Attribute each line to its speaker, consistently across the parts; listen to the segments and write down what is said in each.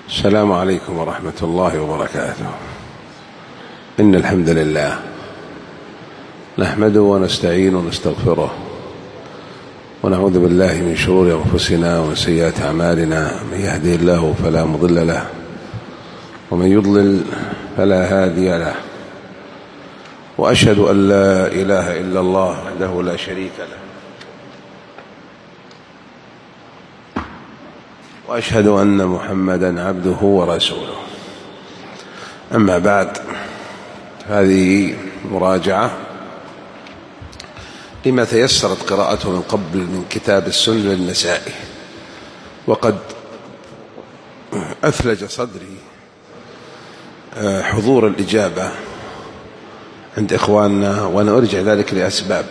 Speaker 1: السلام عليكم ورحمة الله وبركاته. إن الحمد لله نحمده ونستعين ونستغفره ونعوذ بالله من شرور أنفسنا ومن سيئات أعمالنا، من يهده الله فلا مضل له ومن يضلل فلا هادي له، وأشهد أن لا إله إلا الله وحده لا شريك له، وأشهد أن محمدًا عبده ورسوله. أما بعد، هذه مراجعة لما تيسرت قراءته من قبل من كتاب السنن للنسائي، وقد أثلج صدري حضور الإجابة عند إخواننا، وأنا أرجع ذلك لأسباب.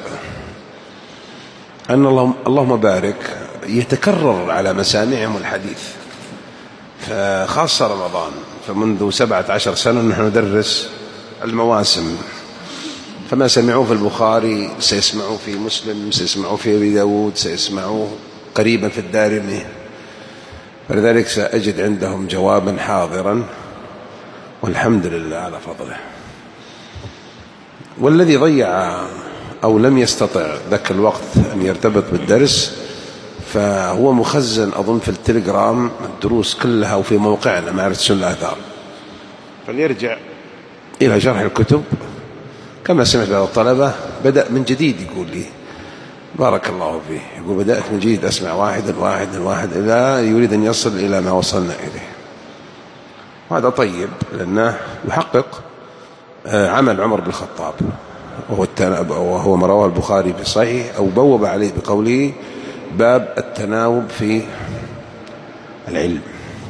Speaker 1: أن اللهم بارك يتكرر على مسامعهم الحديث، فخاصة رمضان، فمنذ 17 سنة نحن ندرس المواسم، فما سمعوه في البخاري سيسمعوه في مسلم، سيسمعوه في أبي داود، سيسمعوه قريبا في الدارمي، فلذلك سأجد عندهم جوابا حاضرا، والحمد لله على فضله. والذي ضيع أو لم يستطع ذاك الوقت أن يرتبط بالدرس فهو مخزن أظن في التليجرام الدروس كلها، وفي موقعنا معرفة سنن الآثار، فليرجع إلى شرح الكتب. كما سمعت بعض الطلبة بدأ من جديد، يقول لي بارك الله فيه، يقول بدأت من جديد أسمع واحد إلى يريد أن يصل إلى ما وصلنا إليه. وهذا طيب، لأنه يحقق عمل عمر بن الخطاب، وهو ما رواه البخاري في صحيح، أو بوب عليه بقوله باب التناوب في العلم.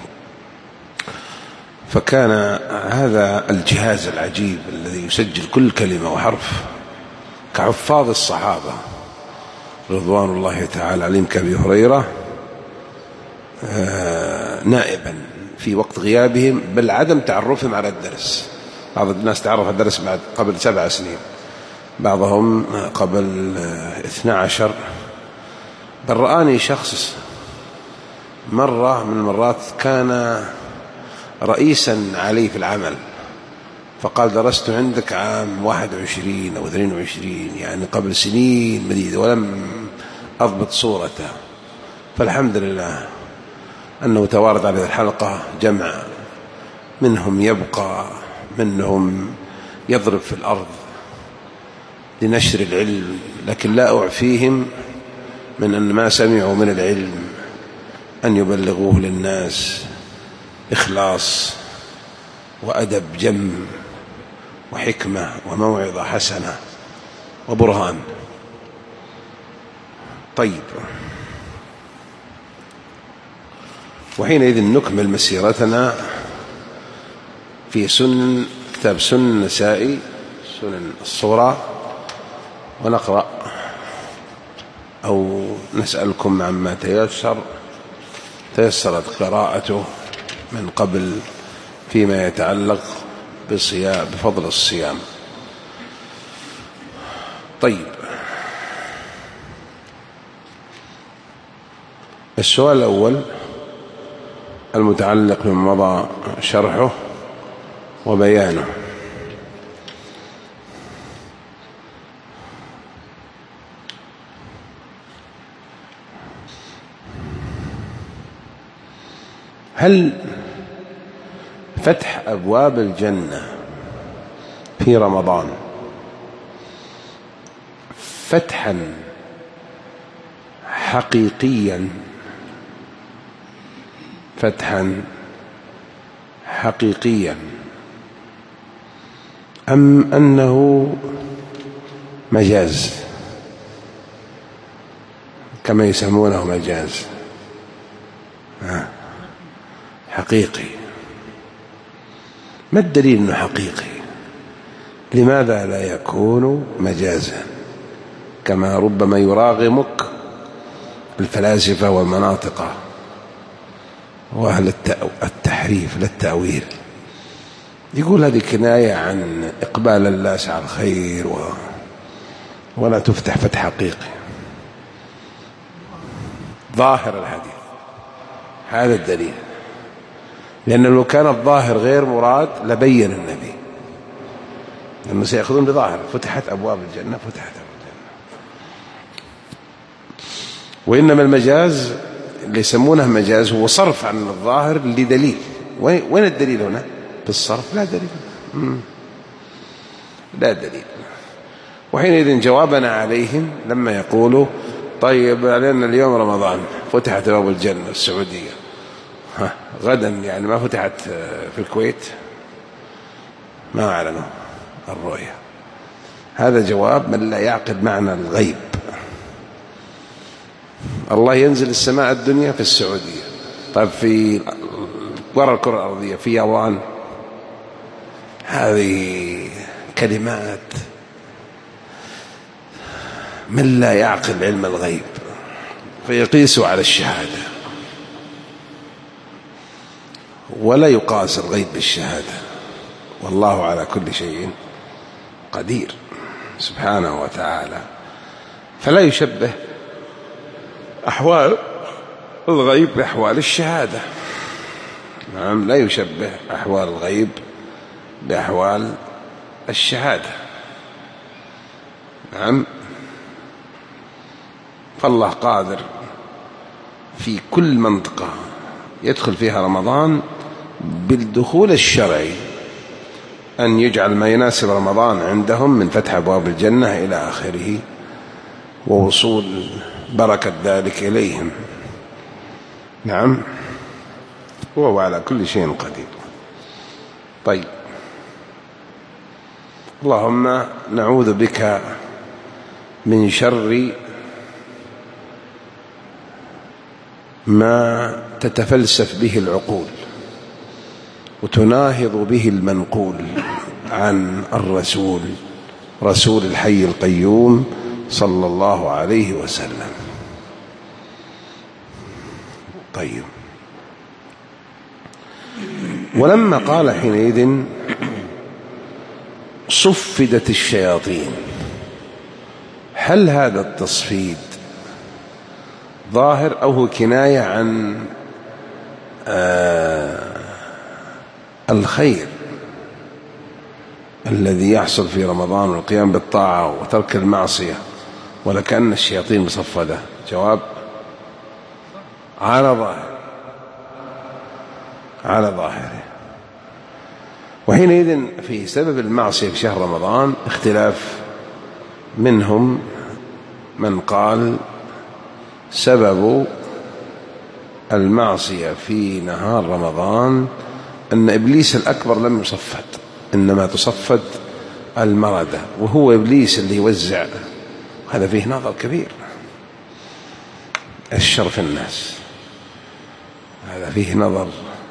Speaker 1: فكان هذا الجهاز العجيب الذي يسجل كل كلمة وحرف كحفاظ الصحابة رضوان الله تعالى عليهم كأبي هريرة نائبا في وقت غيابهم، بل عدم تعرفهم على الدرس. بعض الناس تعرف على الدرس قبل 7 سنين، بعضهم قبل 12. بل رآني شخص مرة من المرات كان رئيسا علي في العمل، فقال درست عندك عام 21 أو 22، يعني قبل سنين مديدة، ولم أضبط صورته. فالحمد لله أنه توارد على الحلقة جمع منهم يبقى، منهم يضرب في الأرض لنشر العلم، لكن لا أعفيهم من أن ما سمعوا من العلم أن يبلغوه للناس إخلاص وأدب جم وحكمة وموعظة حسنة وبرهان. طيب، وحينئذ نكمل مسيرتنا في سنن كتاب سنن النسائي، سنن الصغرى، ونقرأ أو نسألكم عما تيسرت قراءته من قبل فيما يتعلق بفضل الصيام. طيب، السؤال الأول المتعلق بما مضى شرحه وبيانه: هل فتح أبواب الجنة في رمضان فتحا حقيقيا أم أنه مجاز كما يسمونه مجاز حقيقي؟ ما الدليل أنه حقيقي؟ لماذا لا يكون مجازا كما ربما يراغمك الفلاسفة والمناطق وأهل التحريف للتأويل؟ يقول هذه كناية عن إقبال الناس على الخير ولا تفتح فتح حقيقي. ظاهر الحديث هذا الدليل. لأن لو كان الظاهر غير مراد لبين النبي، لأنه سيأخذون بظاهر فتحت أبواب الجنة، فتحت أبواب الجنة. وإنما المجاز اللي يسمونه مجاز هو صرف عن الظاهر لدليل. وين الدليل هنا في الصرف؟ لا دليل، لا دليل. وحينئذ جوابنا عليهم لما يقولوا طيب علينا اليوم رمضان فتحت أبواب الجنة السعودية، غدا يعني ما فتحت في الكويت، ما أعلنوا الرؤية. هذا جواب من لا يعقل معنى الغيب. الله ينزل السماء الدنيا في السعودية، طيب في برا الكرة الأرضية في يابان. هذه كلمات من لا يعقل علم الغيب فيقيس على الشهادة، ولا يقاس الغيب بالشهادة، والله على كل شيء قدير سبحانه وتعالى. فلا يشبه أحوال الغيب بأحوال الشهادة. نعم، لا يشبه أحوال الغيب بأحوال الشهادة. نعم، فالله قادر في كل منطقة يدخل فيها رمضان بالدخول الشرعي أن يجعل ما يناسب رمضان عندهم من فتح أبواب الجنة إلى آخره ووصول بركة ذلك إليهم. نعم، وهو على كل شيء قدير. طيب، اللهم نعوذ بك من شر ما تتفلسف به العقول وتناهض به المنقول عن الرسول، رسول الحي القيوم صلى الله عليه وسلم. طيب، ولما قال حينئذ صفدت الشياطين، هل هذا التصفيد ظاهر أو هو كناية عن الخير الذي يحصل في رمضان والقيام بالطاعة وترك المعصية، ولكأن الشياطين مصفدة؟ جواب على ظاهر، على ظاهره. وحينئذ في سبب المعصية في شهر رمضان اختلاف، منهم من قال سبب المعصية في نهار رمضان أن إبليس الأكبر لم يصفد، إنما تصفد المردة، وهو إبليس اللي يوزع. هذا فيه نظر كبير، الشر في الناس، هذا فيه نظر.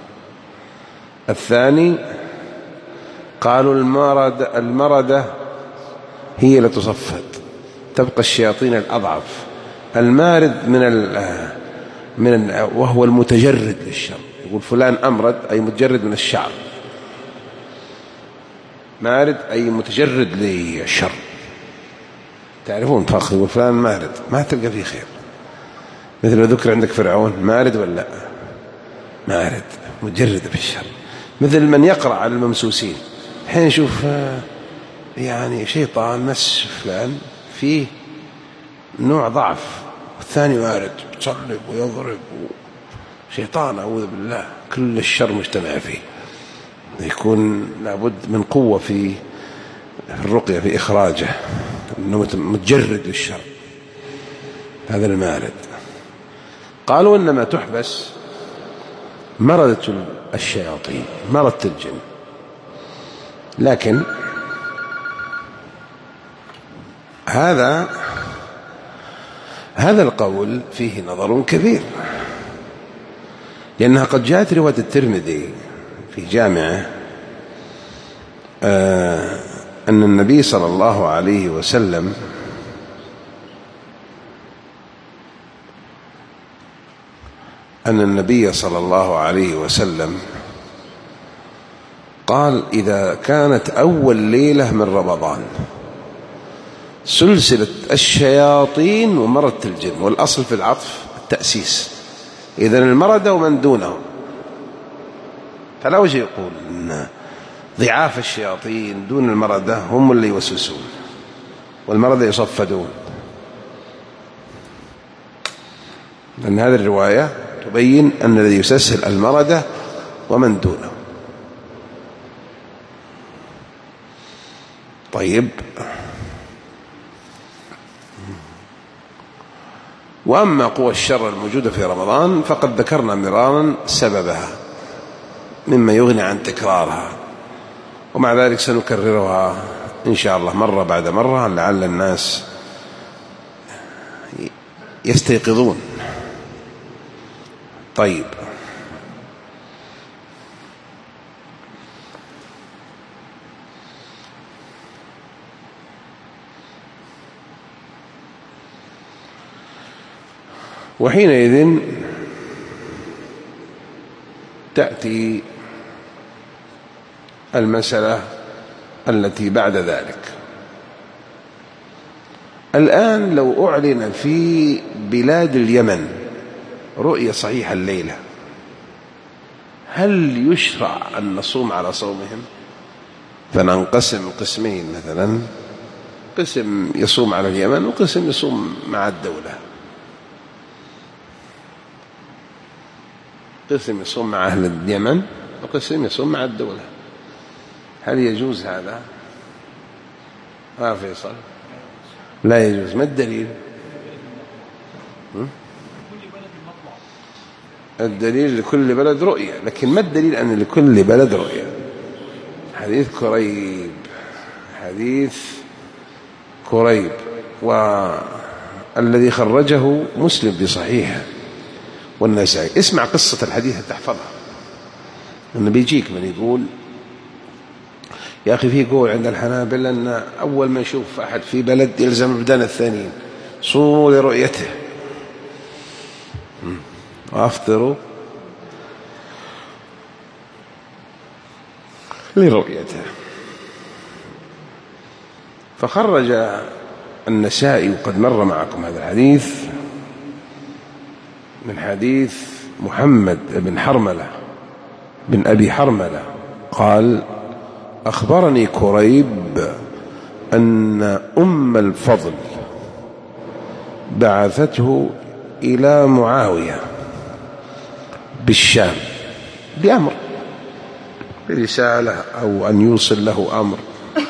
Speaker 1: الثاني قالوا المردة هي اللي تصفد، تبقى الشياطين الأضعف. المارد وهو المتجرد للشر. يقول فلان أمرد أي متجرد من الشعر، مارد أي متجرد للشر. تعرفون فخر يقول فلان مارد، ما تلقى فيه خير. مثل ما ذكر عندك فرعون، مارد ولا مارد متجرد بالشر. مثل من يقرأ على الممسوسين، حين نشوف يعني شيطان مس فلان فيه نوع ضعف، والثاني مارد يصلب ويضرب، شيطان أعوذ بالله، كل الشر مجتمع فيه. يكون لابد من قوة في الرقية في إخراجه، أنه متجرد للشر، هذا المارد. قالوا إنما تحبس مردة الشياطين، مردة الجن. لكن هذا القول فيه نظر كبير، لأنها قد جاءت رواية الترمذي في جامعه أن النبي صلى الله عليه وسلم قال إذا كانت أول ليلة من رمضان سلسلة الشياطين ومردة الجن، والأصل في العطف التأسيس، إذن المردة ومن دونه فلا وجه يقول إن ضعاف الشياطين دون المردة هم اللي يوسوسون والمردة يصفدون، لأن هذه الرواية تبين أن الذي يسلسل المردة ومن دونه. طيب، وأما قوى الشر الموجودة في رمضان فقد ذكرنا مرارا سببها مما يغني عن تكرارها، ومع ذلك سنكررها إن شاء الله مرة بعد مرة لعل الناس يستيقظون. طيب، وحينئذ تأتي المسألة التي بعد ذلك. الآن لو أعلن في بلاد اليمن رؤية صحيحة الليلة، هل يشرع أن نصوم على صومهم؟ فننقسم قسمين، مثلا قسم يصوم على اليمن وقسم يصوم مع الدولة، قسم يصوم مع أهل اليمن وقسم يصوم مع الدولة. هل يجوز هذا؟ ما فيصل، لا يجوز. ما الدليل؟ الدليل لكل بلد رؤية، لكن ما الدليل أن لكل بلد رؤية؟ حديث كريب، حديث كريب والذي خرجه مسلم بصحيحه والنسائي. اسمع قصة الحديث تحفظها. النبي يجيك من يقول يا أخي في قول عند الحنابلة أن أول ما يشوف أحد في بلد يلزم البلدان الثانيين صوموا لرؤيته وأفطروا لرؤيته. فخرج النسائي، وقد مر معكم هذا الحديث، من حديث محمد بن حرملة بن أبي حرملة قال أخبرني كريب أن أم الفضل بعثته إلى معاوية بالشام بأمر، برسالة أو أن يوصل له أمر.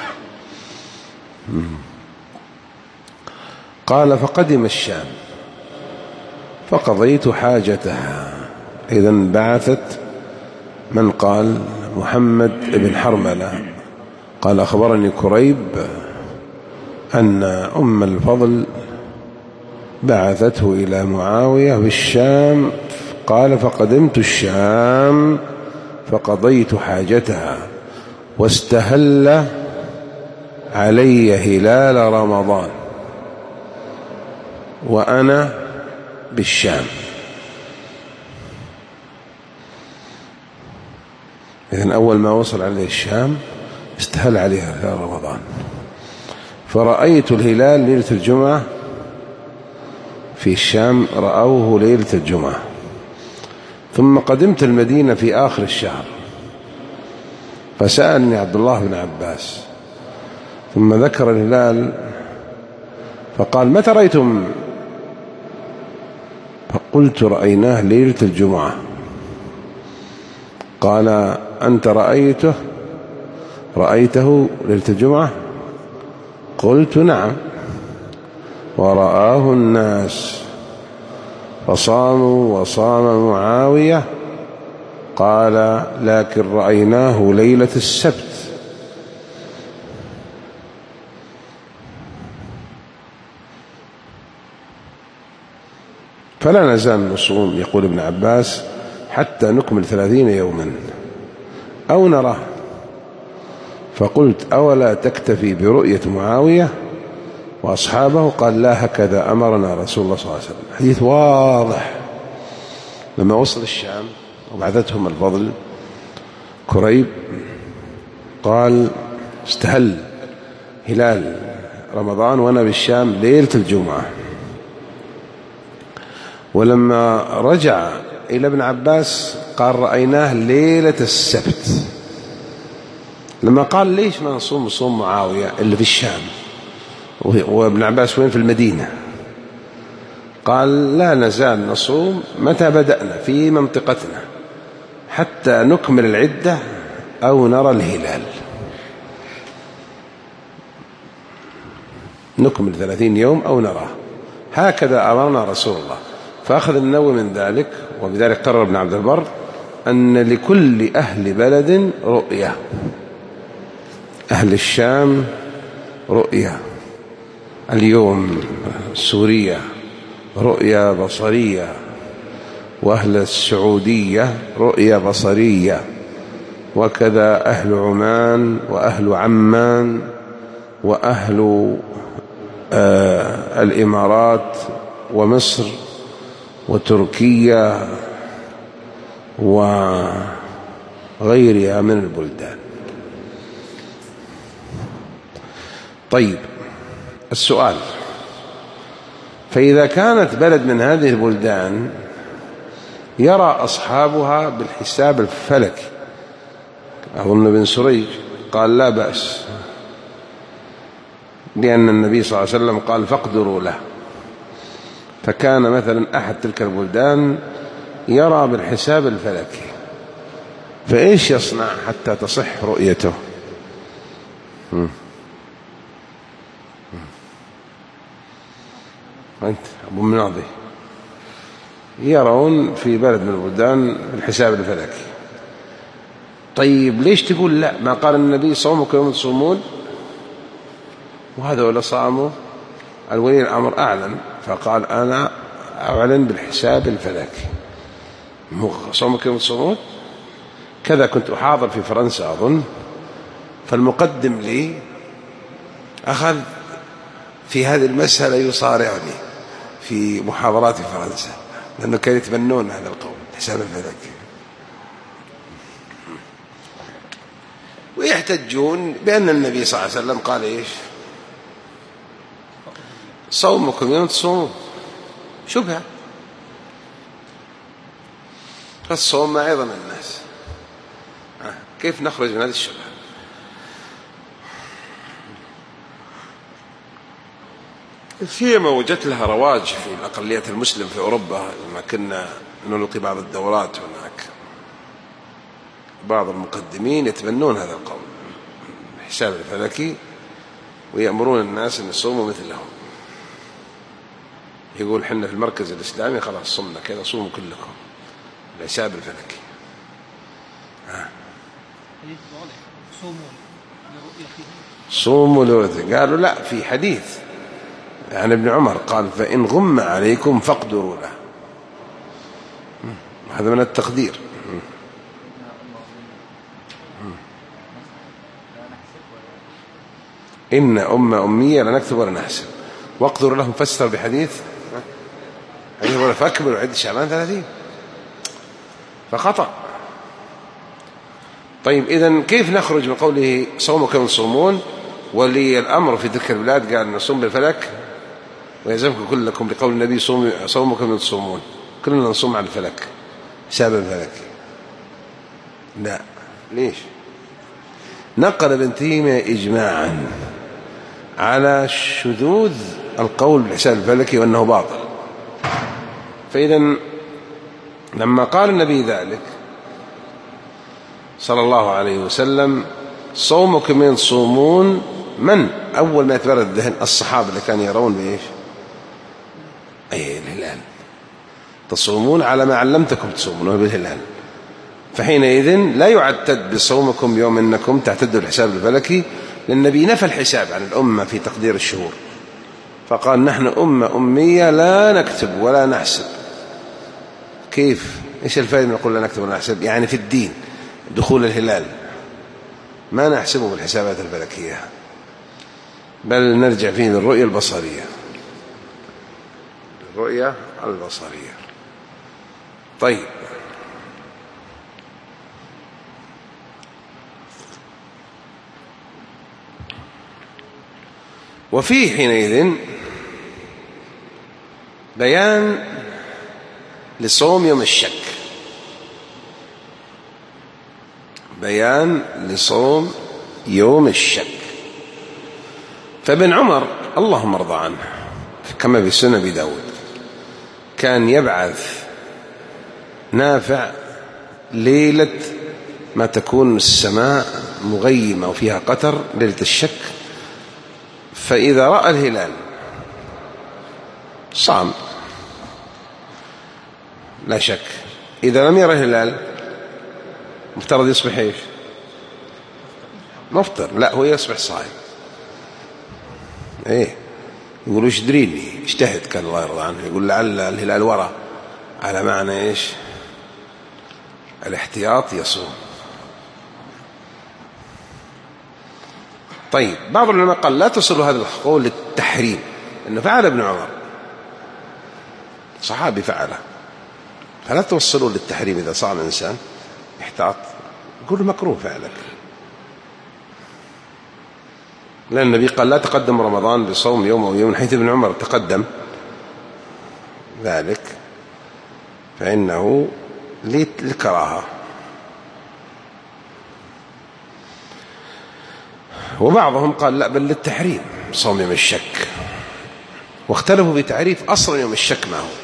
Speaker 1: قال فقدم الشام فقضيت حاجتها. إذن بعثت من؟ قال محمد بن حرملة قال أخبرني كريب أن أم الفضل بعثته إلى معاوية بالشام. قال فقدمت الشام فقضيت حاجتها واستهل علي هلال رمضان وأنا بالشام. إذن أول ما وصل عليه الشام استهل عليها هلال رمضان، فرأيت الهلال ليلة الجمعة في الشام، رأوه ليلة الجمعة. ثم قدمت المدينة في آخر الشهر فسألني عبد الله بن عباس ثم ذكر الهلال فقال متى رأيتم؟ فقلت رأيناه ليلة الجمعة. قال أنت رأيته ليلة الجمعة؟ قلت نعم. ورآه الناس فصاموا وصام معاوية. قال لكن رأيناه ليلة السبت. فلا نزال نصوم، يقول ابن عباس، حتى نكمل 30 يوما أو نراه. فقلت أولا تكتفي برؤية معاوية وأصحابه؟ قال لا، هكذا أمرنا رسول الله صلى الله عليه وسلم. حديث واضح. لما وصل الشام وبعثتهم الفضل كريب قال استهل هلال رمضان وأنا بالشام ليلة الجمعة. ولما رجع إلى ابن عباس قال رأيناه ليلة السبت. لما قال ليش ما نصوم صوم معاوية اللي في الشام وابن عباس وين في المدينة، قال لا نزال نصوم متى بدأنا في منطقتنا حتى نكمل العدة أو نرى الهلال، نكمل 30 يوم أو نراه، هكذا أمرنا رسول الله. فأخذ النووي من ذلك، وبذلك قرر ابن عبد البر أن لكل أهل بلد رؤية، أهل الشام رؤية، اليوم سوريا رؤية بصرية، وأهل السعودية رؤية بصرية، وكذا أهل عمان وأهل عمان وأهل الإمارات ومصر وتركيا وغيرها من البلدان. طيب السؤال، فإذا كانت بلد من هذه البلدان يرى أصحابها بالحساب الفلكي، أظن ابن سريج قال لا بأس، لأن النبي صلى الله عليه وسلم قال فاقدروا له، فكان مثلا أحد تلك البلدان يرى بالحساب الفلكي، فإيش يصنع حتى تصح رؤيته؟ أنت أبو مناضي يرون في بلد من البلدان الحساب الفلكي. طيب ليش تقول لا؟ ما قال النبي صوموا يوم تصومون، وهذا ولا صاموا، الولي الأمر أعلن فقال أنا أعلن بالحساب الفلكي، صوموا يوم تصومون. كذا كنت أحاضر في فرنسا أظن، فالمقدم لي أخذ في هذه المسألة يصارعني في محاضرات في فرنسا، لأنه كانوا يتبنون هذا القول حساب الفلكي، ويحتجون بأن النبي صلى الله عليه وسلم قال إيش؟ صومكم يوم تصومون. شبهة، فالصوم ما أيضا الناس، كيف نخرج من هذه الشبهة؟ سيما وجدت لها رواج في الأقليات المسلم في أوروبا، لما كنا نلقي بعض الدورات هناك بعض المقدمين يتبنون هذا القول الحساب الفلكي، ويأمرون الناس أن يصوموا مثلهم. يقول حنا في المركز الإسلامي خلاص صمنا كذا، صوموا كلكم الحساب الفلكي. صوموا لرؤيته. قالوا لا، في حديث يعني ابن عمر قال فإن غم عليكم فاقدروا له، هذا من التقدير. إن أمية لا نكتب ولا نحسب، واقدروا لهم فسر بحديث ولا فاكملوا عدة شعبان 30، فخطأ. طيب إذن كيف نخرج من قوله صومكم تصومون، ولي الأمر في تلك البلاد قال نصوم بالفلك ويلزمكم كلكم بقول النبي صومكم تصومون، كلنا نصوم على الفلك حساب الفلك؟ لا. ليش؟ نقل ابن تيمية إجماعا على شذوذ القول بالحساب الفلكي وأنه باطل. فإذا لما قال النبي ذلك صلى الله عليه وسلم صومكم من تصومون، من أول ما يتبرد الذهن؟ الصحابة اللي كانوا يرون بإيش؟ أي الهلال، تصومون على ما علمتكم تصومون بالهلال، فحينئذ لا يعتد بصومكم يوم أنكم تعتدوا الحساب الفلكي، لأن النبي نفى الحساب عن الأمة في تقدير الشهور، فقال نحن أمة أمية لا نكتب ولا نحسب. كيف؟ إيش الفائدة من نقول لا نكتب ولا نحسب؟ يعني في الدين دخول الهلال ما نحسبه بالحسابات الفلكية، بل نرجع فيه للرؤية البصرية، الرؤية البصرية. طيب وفيه حينئذ بيان لصوم يوم الشك، بيان لصوم يوم الشك. فابن عمر اللهم ارضى عنه كما في سنن أبي داود كان يبعث نافع ليلة ما تكون السماء مغيمة وفيها قطر ليلة الشك، فإذا رأى الهلال صام لا شك، إذا لم يرى الهلال مفترض يصبح ايش؟ مفطر. لا، هو يصبح صائم. ايه يقول وش دريني؟ اجتهد كان الله يرضى عنه، يقول لعل الهلال ورا، على معنى ايش؟ الاحتياط يصوم. طيب بعض العلماء قال لا تصل هذا القول للتحريم، انه فعل ابن عمر صحابي فعله، فلا توصلوا للتحريم. اذا صام انسان احتاط يقول مكروه فعلك، لأن النبي قال لا تقدم رمضان بصوم يوم أو يوم، حيث ابن عمر تقدم ذلك فإنه للكراهة. وبعضهم قال لا بل للتحريم صوم يوم الشك، واختلفوا في تعريف أصلا يوم الشك ما هو.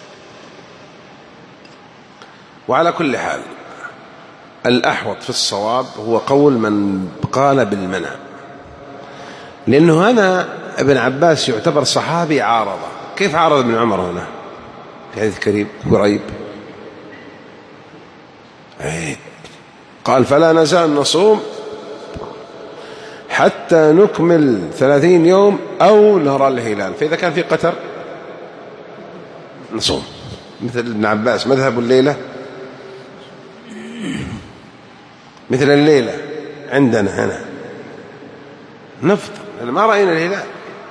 Speaker 1: وعلى كل حال الأحوط في الصواب هو قول من قال بالمنع، لأنه هنا ابن عباس يعتبر صحابي عارضة. كيف عارض ابن عمر هنا في حديث قريب؟ قال فلا نزال نصوم حتى نكمل 30 يوم أو نرى الهلال، فإذا كان في قتر نصوم. مثل ابن عباس مذهب الليلة مثل الليلة عندنا هنا نفطر لأن ما رأينا الهلال،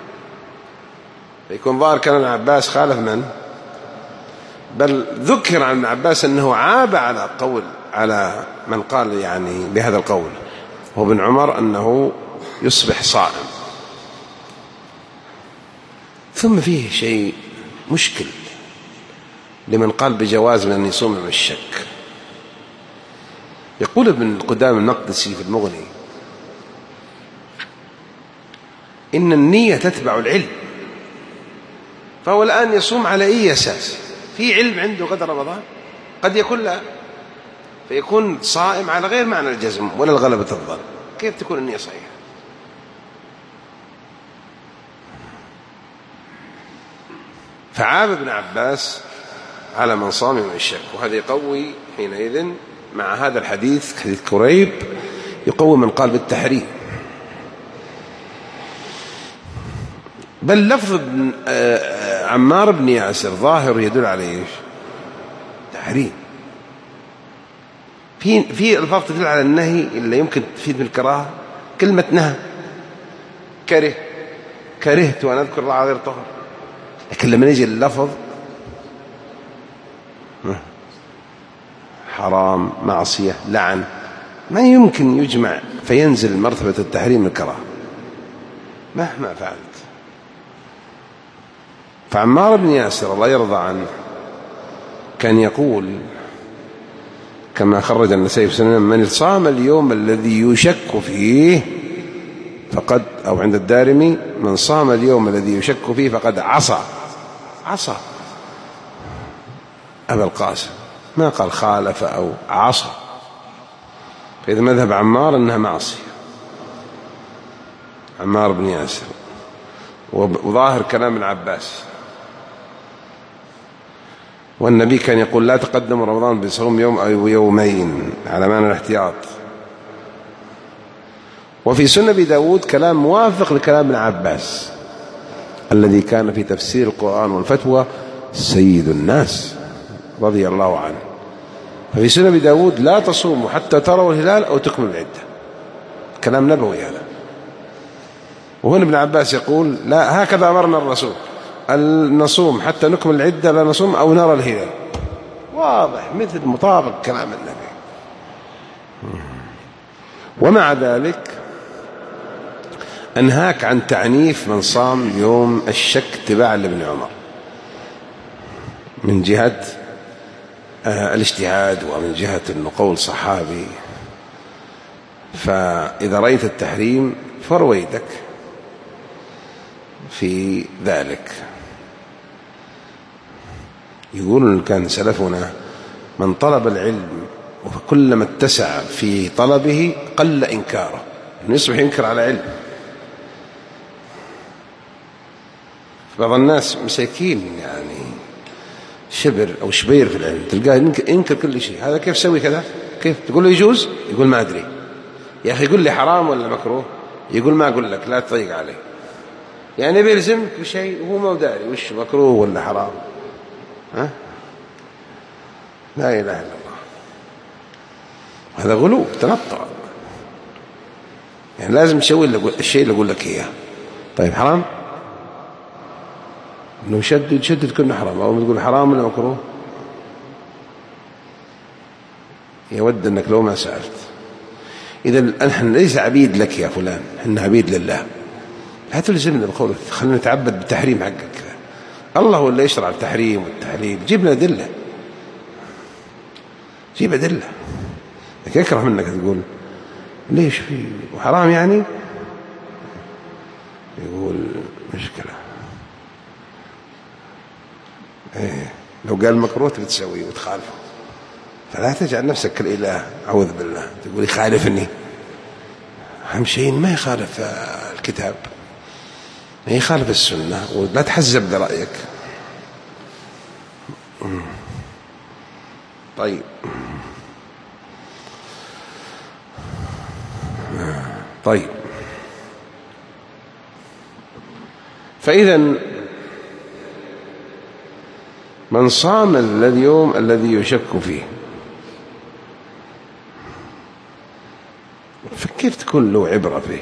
Speaker 1: يكون ظاهر كان ابن عباس خالف من؟ بل ذكر عن ابن عباس أنه عاب على من قال يعني بهذا القول، هو ابن عمر أنه يصبح صائم. ثم فيه شيء مشكل لمن قال بجواز من أن يصوم من الشك. يقول ابن قدامة المقدسي في المغني إن النية تتبع العلم، فهو الآن يصوم على أي أساس؟ في علم عنده قدر رمضان؟ قد يكون لا، فيكون صائم على غير معنى الجزم ولا الغلبة الظن. كيف تكون النية صحيحة؟ فعاب ابن عباس على من صام من الشك، وهذا يقوي حينئذ مع هذا الحديث حديث كريب يقوي من قال بالتحريم. بل لفظ عمار بن ياسر ظاهر يدل على ايش؟ تحريم. في الفاظ تدل على النهي اللي يمكن تفيد بالكراهه. كلمه نهى، كرهت وأن أذكر الله على غير طهر، لكن لما يجي اللفظ حرام، معصية، لعن، ما يمكن يجمع فينزل مرتبة التحريم الكراهة مهما فعلت. فعمار بن ياسر الله يرضى عنه كان يقول كما خرج النسائي في سنن: من صام اليوم الذي يشك فيه فقد، أو عند الدارمي: من صام اليوم الذي يشك فيه فقد عصى أبا القاسم، ما قال خالف أو عصى. فإذا مذهب عمار أنها معصية، عمار بن ياسر، وظاهر كلام ابن عباس. والنبي كان يقول: لا تقدم رمضان بصوم يوم أو يومين على معنى الاحتياط. وفي سنن أبي داود كلام موافق لكلام ابن عباس الذي كان في تفسير القرآن والفتوى سيد الناس رضي الله عنه. ففي سنن أبي داود: لا تصوموا حتى تروا الهلال أو تكملوا العدة. كلام نبوي هذا. وهنا ابن عباس يقول: لا، هكذا أمرنا الرسول، نصوم حتى نكمل العدة، لا نصوم أو نرى الهلال. واضح، مثل مطابق كلام النبي. ومع ذلك أنهاك عن تعنيف من صام يوم الشك اتباعا لابن عمر من جهة الاجتهاد ومن جهة أنه قول صحابي. فإذا رأيت التحريم فرويدك في ذلك. يقولون كان سلفنا من طلب العلم وكلما اتسع في طلبه قل إنكاره، إنه يصبح ينكر على علم. بعض الناس مساكين يعني شبر أو شبير في العلم، تلقاه ينكر كل شيء. هذا كيف سوي كذا؟ كيف تقول له يجوز؟ يقول ما أدري. يا أخي يقول لي حرام ولا مكروه؟ يقول ما أقول لك، لا تضيق عليه. يعني بيلزمك بشيء وهو ما داري وش مكروه ولا حرام. ها؟ لا إله إلا الله. هذا غلو، تنطع. يعني لازم تسوي الشيء اللي أقول لك إياه. طيب حرام؟ إنه شدد كله حرام، أو تقول حرام ولا مكروه؟ يود أنك لو ما سألت. إذا نحن ليس عبيد لك يا فلان، نحن عبيد لله. لا تلزمنا بقولك خلينا نتعبد بالتحريم حقك. الله هو اللي يشرع التحريم والتحليل. جيب لنا أدلة، جيب أدلة. لكن يكره منك تقول ليش في وحرام يعني، يقول مشكلة. إيه لو قال مكروه بتسويه وتخالفه، فلا تجعل نفسك كالإله. أعوذ بالله تقول يخالفني. أهم شيء ما يخالف الكتاب، ما يخالف السنة، ولا تحزب برأيك. طيب طيب فإذا من صام اليوم الذي يشك فيه، فكيف تكون له عبرة فيه؟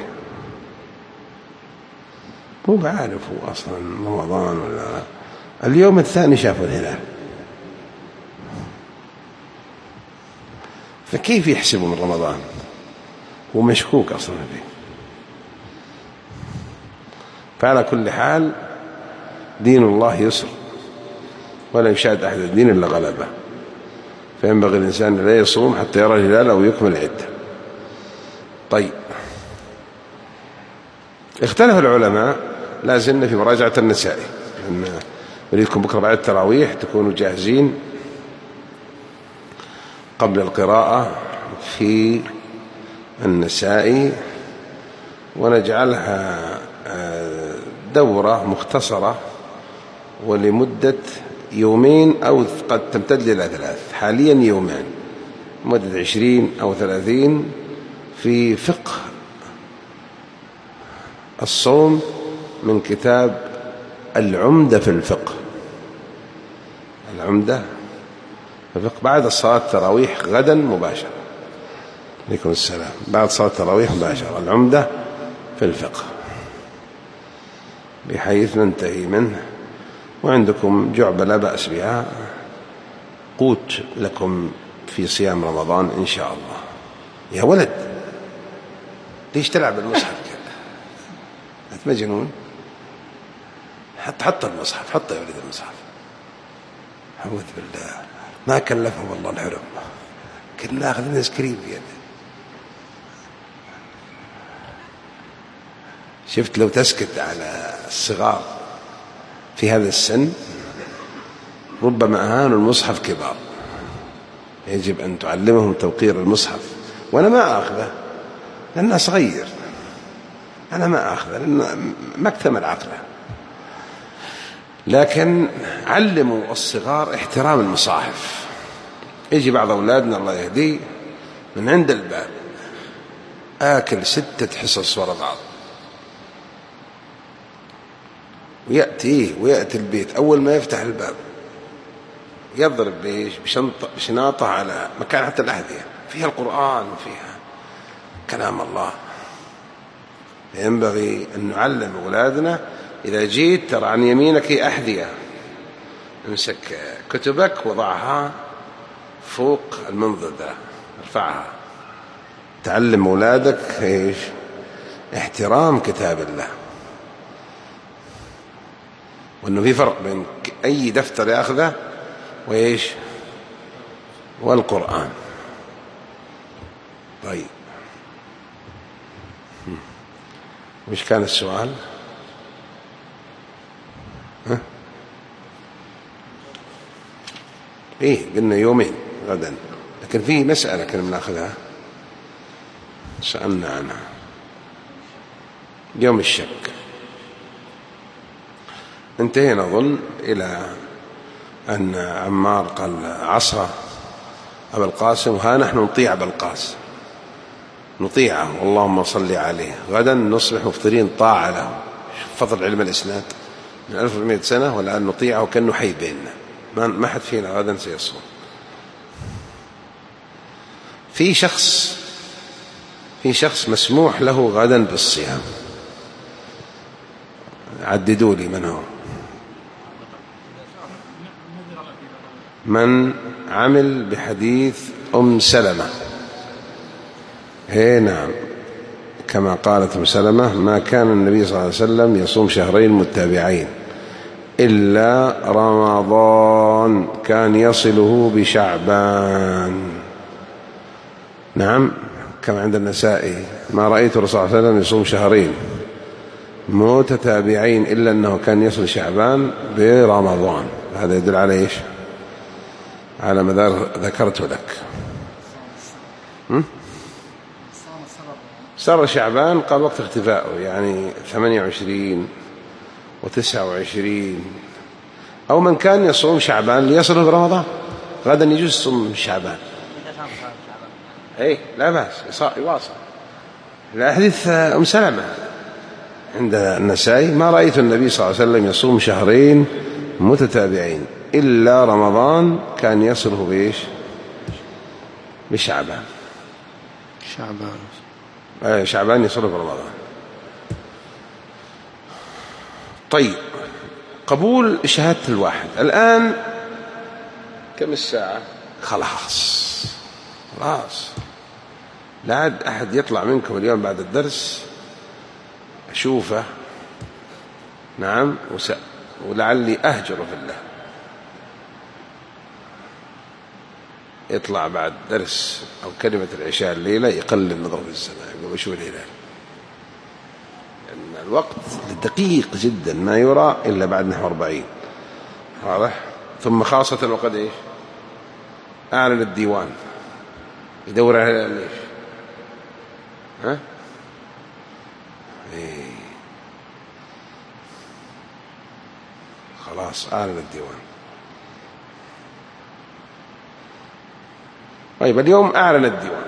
Speaker 1: مو بعارف هو أصلا رمضان ولا اليوم الثاني شافوا الهلال، فكيف يحسبه من رمضان؟ هو مشكوك أصلا فيه. فعلى كل حال دين الله يسر، ولا يشاهد أحد الدين إلا غلبه، فينبغي الإنسان لا يصوم حتى يرى الهلال أو يكمل عدة. طيب اختلف العلماء، لا زلنا في مراجعة النسائي، أريدكم بكرة بعد التراويح تكونوا جاهزين قبل القراءة في النسائي، ونجعلها دورة مختصرة ولمدة يومين أو قد تمتد إلى 3. حاليا يومين، مدة 20 أو 30 في فقه الصوم من كتاب العمدة في الفقه. العمدة في الفقه بعد صلاة التراويح غدا مباشرة. عليكم السلام. بعد صلاة التراويح مباشرة العمدة في الفقه، بحيث ننتهي منه وعندكم جعبة لا بأس بها، قوت لكم في صيام رمضان إن شاء الله. يا ولد ليش تلعب المصحف كذا؟ أنت مجنون؟ حط المصحف، حط يا ولد المصحف. أعوذ بالله، ما كلفهم والله الحرم، كنا أخذنا سكريم يعني. شفت لو تسكت على الصغار في هذا السن ربما أهانوا المصحف كبار. يجب أن تعلمهم توقير المصحف. وأنا ما أخذه لأنه صغير، أنا ما أخذه لأنه ما اكتمل عقله، لكن علموا الصغار احترام المصاحف. يجي بعض أولادنا الله يهديه من عند الباب آكل 6 حصص وراء بعض، ويأتي البيت أول ما يفتح الباب يضرب بشناطة على مكان حتى الأحذية فيها القرآن وفيها كلام الله. ينبغي أن نعلم أولادنا إذا جيت ترى عن يمينك أحذية، امسك كتبك وضعها فوق المنظر ده، ارفعها. تعلم أولادك إيش؟ احترام كتاب الله، وأنه في فرق بين أي دفتر يأخذه وإيش والقرآن. طيب وش كان السؤال؟ إيه قلنا يومين غدا، لكن في مسألة كنا بناخذها سألنا عنها يوم الشك. انتهينا أظن إلى أن عمار قال عصا أبا القاسم، وها نحن نطيع أبا القاسم، نطيعه اللهم صل عليه. غدا نصبح مفطرين طاعة له. فضل علم الإسناد من 1400 سنة، والآن نطيعه كأنه حي بيننا، ما حد فينا غدا سيصوم. في شخص مسموح له غدا بالصيام، عددوا لي من هو. من عمل بحديث أم سلمة. هي نعم، كما قالت أم سلمة: ما كان النبي صلى الله عليه وسلم يصوم شهرين متتابعين إلا رمضان كان يصله بشعبان. نعم، كما عند النسائي: ما رأيت الرسول صلى الله عليه وسلم يصوم شهرين متتابعين إلا أنه كان يصل شعبان برمضان. هذا يدل على إيش؟ على ما ذكرت لك. سر شعبان قبل وقت اختفائه، يعني 28 و29، أو من كان يصوم شعبان ليصله برمضان. غدا يجوز يصوم شعبان، لا بأس يواصل. الحديث أم سلمة عند النسائي: ما رأيت النبي صلى الله عليه وسلم يصوم شهرين متتابعين إلا رمضان كان يصله بإيش؟ بشعبان. شعبان يصله برمضان. طيب، قبول شهادة الواحد. الآن كم الساعة؟ خلاص لا عاد أحد يطلع منكم اليوم بعد الدرس أشوفه. نعم، ولعلي أهجر في الله، يطلع بعد درس أو كلمة العشاء الليلة يقلل النظر في السماء يقول وشو الهلال، لأن الوقت دقيق جدا ما يرى إلا بعد نحو 40. واضح؟ ثم خاصة وقد إيش؟ أعلن الديوان يدور على الهلال. ليش؟ خلاص أعلن الديوان. طيب، اليوم أعلن الديوان،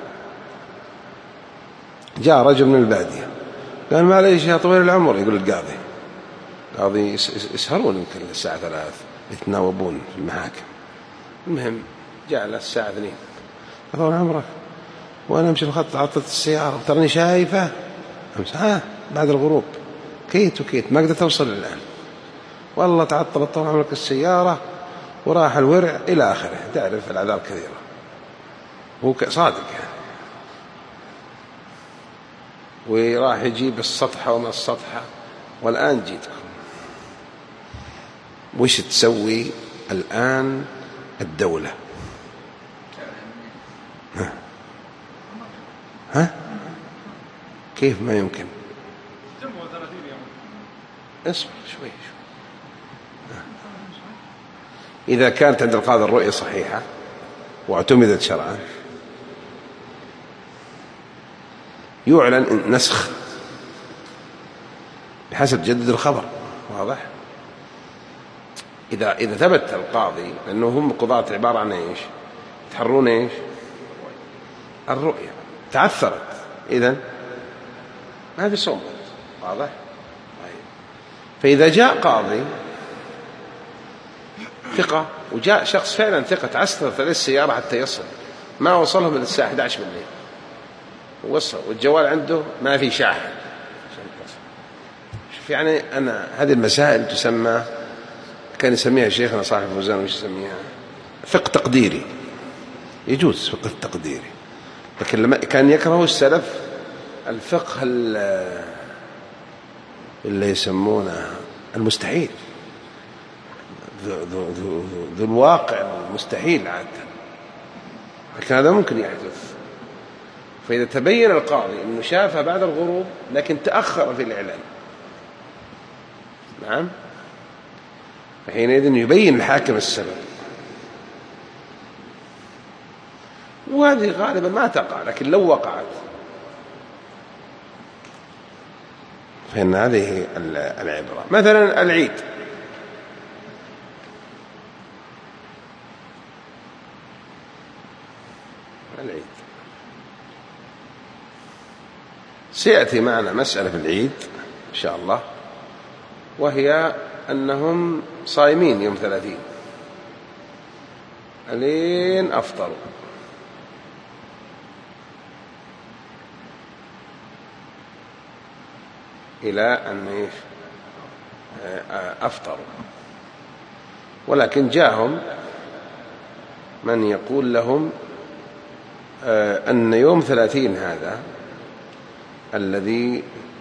Speaker 1: جاء رجل من البادية قال: ما ليش يا طويل العمر؟ يقول القاضي يسهرون يمكن الساعة 3 يتناوبون في المحاكم. المهم جاء الساعة 2: طول عمرك وأنا أمشي الخط عطت السيارة ترني شايفة بعد الغروب كيت ما قدرت أوصل الآن، والله تعطلت طول عمرك السيارة وراح الورع إلى آخره. تعرف الأعذار كثيرة، هو صادق يعني. وراح يجيب السطحة وما السطحة، والآن جيتكم. وش تسوي الآن الدولة؟ كيف ما يمكن؟ اصبر شوي. إذا كانت عند القاضي الرؤية صحيحة واعتمدت شرعا يعلن نسخ بحسب جدد الخبر. واضح؟ إذا ثبت القاضي، لأنه هم قضاة عبارة عن إيش؟ يتحرون إيش؟ الرؤية تعثرت، إذن ما في صوم. واضح؟ طيب. فإذا جاء قاضي ثقة وجاء شخص فعلا ثقة تعثرت عليه السيارة حتى يصل، ما وصلهم إلى الساعة 11 بالليل، وصل والجوال عنده ما في شاحن. شوف يعني أنا هذه المسائل تسمى، كان يسميها شيخنا صاحب فوزان، وش يسميها؟ فقه تقديري. يجوز فقه تقديري، لكن لما كان يكره السلف الفقه اللي يسمونه المستحيل، ذو الواقع المستحيل عادة، لكن هذا ممكن يحدث. فإذا تبين القاضي أنه شافها بعد الغروب لكن تأخر في الإعلان، نعم، فحينئذ يبين الحاكم السبب. وهذه غالبا ما تقع، لكن لو وقعت فإن هذه العبرة. مثلا العيد، سيأتي معنا مسألة في العيد إن شاء الله، وهي أنهم صائمين يوم 30 ألين أفطروا، إلى أن أفطروا، ولكن جاءهم من يقول لهم أن يوم 30 هذا الذي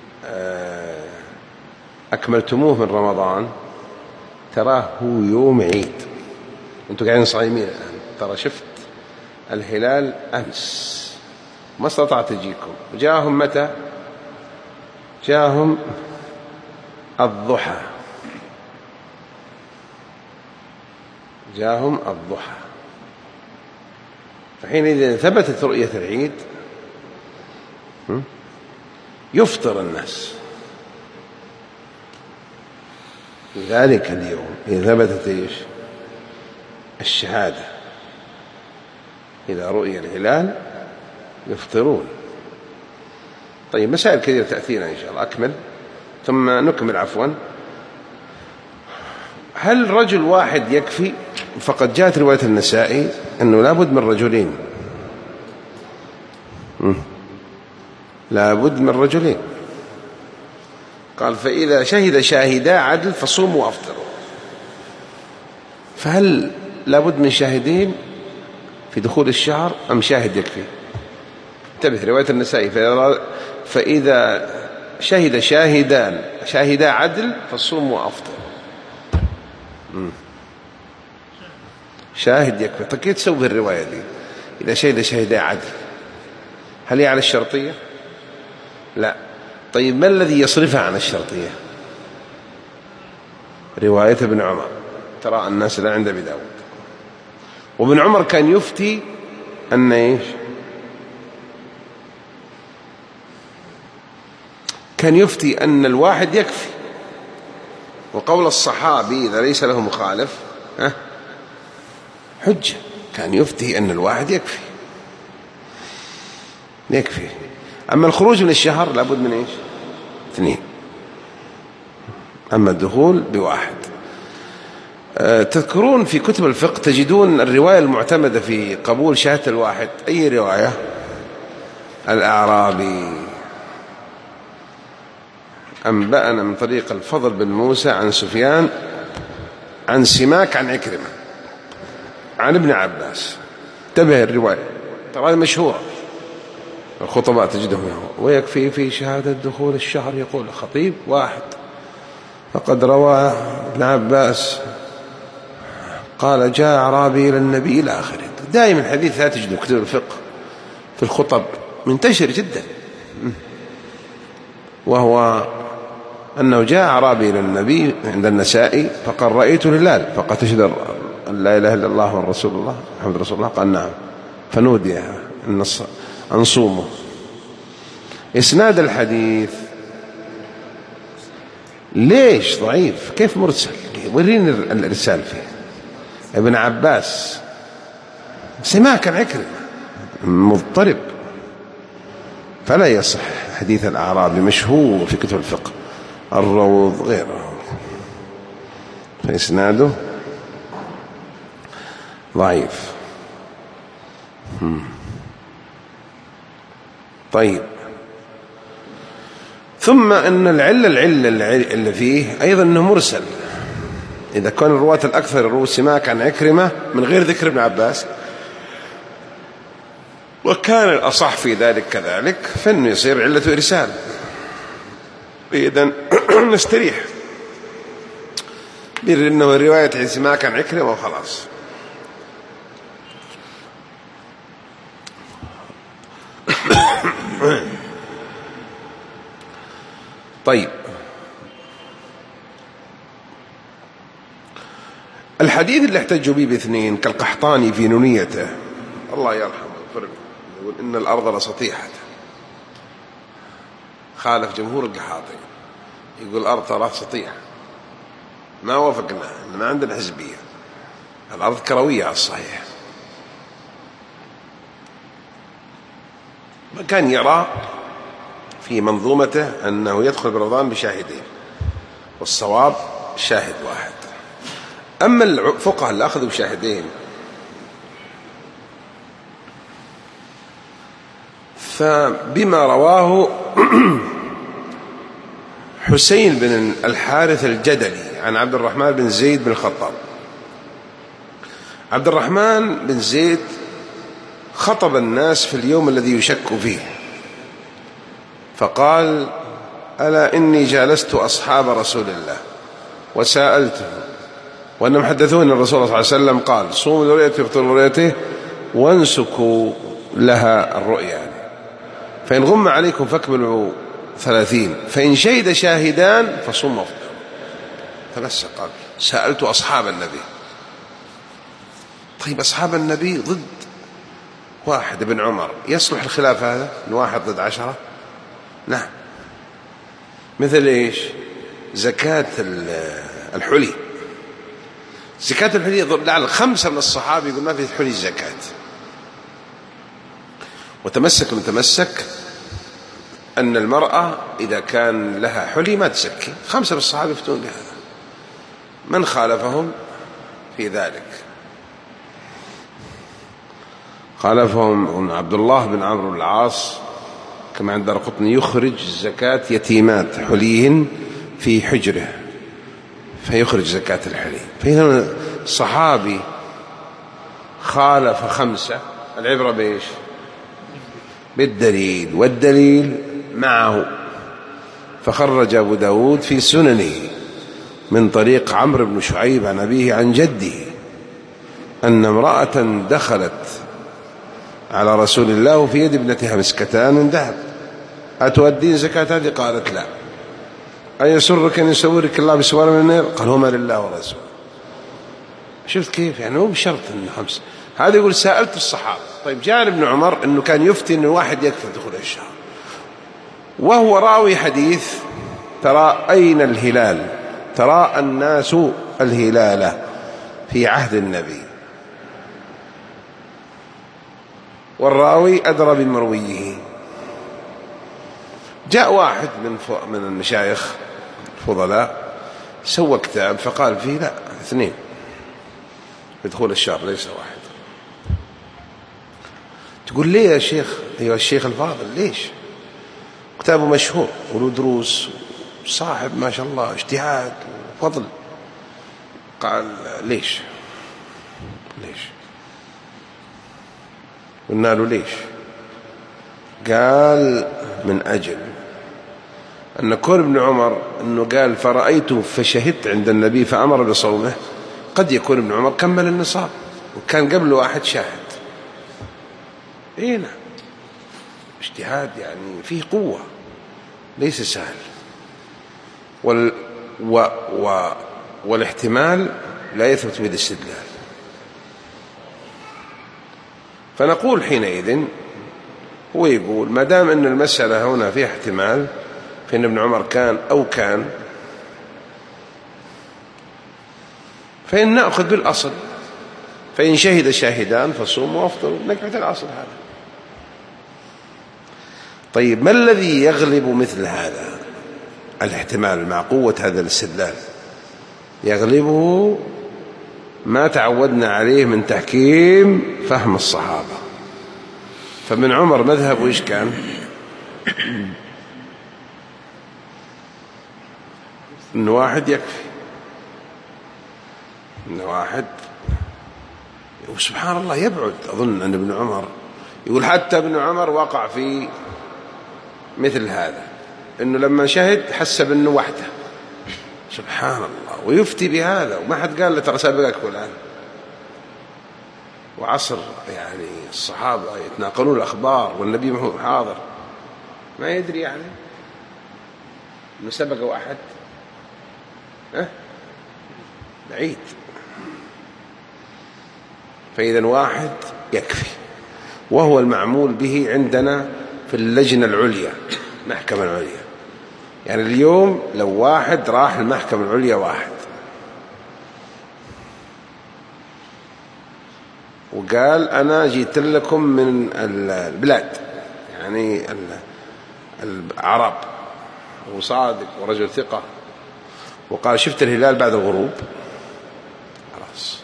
Speaker 1: أكملتموه من رمضان تراه هو يوم عيد، أنتم قاعدين صايمين الآن، ترى شفت الهلال أمس ما استطعت تجيكم. وجاءهم متى؟ جاءهم الضحى، جاءهم الضحى. فحينئذ ثبتت رؤية العيد يفطر الناس في ذلك اليوم إذا ثبتت إيش؟ الشهادة، إذا رؤي الهلال يفطرون. طيب مسائل كثيرة تأتينا إن شاء الله، أكمل ثم نكمل عفوا. هل رجل واحد يكفي؟ فقد جاءت رواية النسائي أنه لابد من رجلين، لابد من رجلين. قال فإذا شهد شاهدا عدل فصوموا وافطروا. فهل لابد من شاهدين في دخول الشهر أم شاهد يكفي؟ انتبه، رواية النسائي فإذا شهد شاهدا عدل فصوموا وافطروا. شاهد يكفي. طيب كيف تسوي الرواية دي؟ إذا شهد شاهدا عدل، هل هي على الشرطية؟ لا. طيب ما الذي يصرفها عن الشرطية؟ رواية ابن عمر، ترى الناس لا عند أبي داود. وابن عمر كان يفتي أن إيش؟ كان يفتي أن الواحد يكفي، وقول الصحابي إذا ليس له مخالف حجة. كان يفتي أن الواحد يكفي. أما الخروج من الشهر لابد من إيش؟ 2. أما الدخول بواحد. تذكرون في كتب الفقه تجدون الرواية المعتمدة في قبول شهادة الواحد أي رواية؟ الأعرابي. أنبأنا من طريق الفضل بن موسى عن سفيان عن سماك عن عكرمة عن ابن عباس. انتبه الرواية، ترى هذه مشهورة، الخطباء تجدهم. ويكفي في شهادة دخول الشهر يقول الخطيب 1. فقد روى ابن عباس قال جاء أعرابي إلى النبي إلى آخره. دائما الحديث لا تجده كتب الفقه في الخطب منتشر جدا، وهو أنه جاء أعرابي إلى النبي عند النسائي فقال رأيت الهلال، فقال تشهد أن لا إله إلا الله ورسول الله محمد رسول الله؟ قال نعم. فنودي أن صوموا. إسناد الحديث ليش ضعيف؟ كيف مرسل؟ وريني الإرسال فيه. ابن عباس سماك عكرمة مضطرب، فلا يصح. حديث الأعرابي مشهور في كتب الفقه، الروض غيره، فإسناده ضعيف. طيب، ثم أن العلة اللي فيه أيضا أنه مرسل. إذا كان الرواة الأكثر يروون سماك عن عكرمة من غير ذكر ابن عباس، وكان الأصح في ذلك كذلك، فإنه يصير علة إرسال. إذن نستريح لأنه رواية سماك عن عكرمة وخلاص. طيب، الحديث اللي احتجوا به باثنين كالقحطاني في نونيته الله يرحمه يقول إن الأرض لسطيحة، خالف جمهور القحاطين، يقول الأرض ترى سطيحة، ما وافقنا، ما عندنا حزبية، الأرض كروية على الصحيح. كان يرى في منظومته أنه يدخل برمضان بشاهدين، والصواب شاهد واحد. أما الفقهاء اللي أخذوا بشاهدين فبما رواه حسين بن الحارث الجدلي عن عبد الرحمن بن زيد بن الخطاب. عبد الرحمن بن زيد خطب الناس في اليوم الذي يشك فيه فقال: ألا إني جالست أصحاب رسول الله وسألته وأنهم حدثوني الرسول صلى الله عليه وسلم قال: صوموا لرؤيته وافطروا لرؤيته وانسكوا لها الرؤيا، فإن غم عليكم فاكملوا 30، فإن شهد شاهدان فصوموا وافطروا. فبس قال: سألت أصحاب النبي. طيب، أصحاب النبي ضد واحد ابن عمر، يصلح الخلاف هذا من 1 ضد 10؟ نعم. مثل إيش؟ زكاة الحلي. زكاة الحلي لعل 5 من الصحابة يقول ما في حلي زكاة، وتمسك من تمسك أن المرأة إذا كان لها حلي ما تزكي. 5 من الصحابة يفتون بهذا، من خالفهم في ذلك؟ خالفهم عبد الله بن عمرو بن العاص كما عند دارقطني: يخرج زكاة يتيمات حليهن في حجره، فيخرج زكاة الحلي. فإذا الصحابي خالف 5، العبرة بإيش؟ بالدليل، والدليل معه. فخرج أبو داود في سننه من طريق عمرو بن شعيب عن أبيه عن جده أن امرأة دخلت على رسول الله وفي يد ابنتها مسكتان من ذهب: أتؤدين زكاة هذه؟ قالت: لا. أيسرك أن يسورك الله بسوار من النار؟ قال: هما لله ورسوله. شفت كيف؟ يعني مو بشرط أنه 5. هذا يقول: سألت الصحابة. طيب، جاء ابن عمر أنه كان يفتي أنه واحد يكفي دخول الشهر، وهو راوي حديث: ترى أين الهلال؟ ترى الناس الهلال في عهد النبي، والراوي أدرى بمرويه. جاء واحد من المشايخ الفضلاء سوى كتاب فقال فيه: لا، 2 بدخول الشهر ليس 1. تقول ليه يا شيخ؟ أيها الشيخ الفاضل، ليش؟ كتابه مشهور وله دروس، صاحب ما شاء الله اجتهاد وفضل. قال: ليش؟ قلنا له: ليش؟ قال: من أجل أن كون ابن عمر أنه قال فرأيته فشهدت عند النبي فأمر بصومه، قد يكون ابن عمر كمل النصاب وكان قبله واحد شاهد. نعم، اجتهاد يعني فيه قوة، ليس سهل. والاحتمال لا يثبت بالاستدلال. فنقول حينئذ، هو يقول ما دام أن المسألة هنا فيها احتمال فإن ابن عمر كان أو كان، فإن نأخذ بالأصل، فإن شهد شاهدان فصوموا وافطروا، نكمل الأصل هذا. طيب، ما الذي يغلب مثل هذا الاحتمال مع قوة هذا الاستدلال؟ يغلبه ما تعودنا عليه من تحكيم فهم الصحابة. فابن عمر مذهبه إيش كان؟ إن واحد يكفي، إن واحد. وسبحان الله يبعد، أظن أن ابن عمر يقول حتى ابن عمر وقع في مثل هذا، إنه لما شهد حسب إنه وحده. سبحان الله، ويفتي بهذا وما حد قال له ترى سابقك فلان. وعصر يعني الصحابة يتناقلون الأخبار والنبي حاضر، ما يدري يعني إنه سبق واحد بعيد. فإذا واحد يكفي، وهو المعمول به عندنا في اللجنة العليا، المحكمة العليا. يعني اليوم لو واحد راح المحكمة العليا واحد وقال أنا جيت لكم من البلاد، يعني العرب، وصادق ورجل ثقة، وقال شفت الهلال بعد الغروب، خلاص،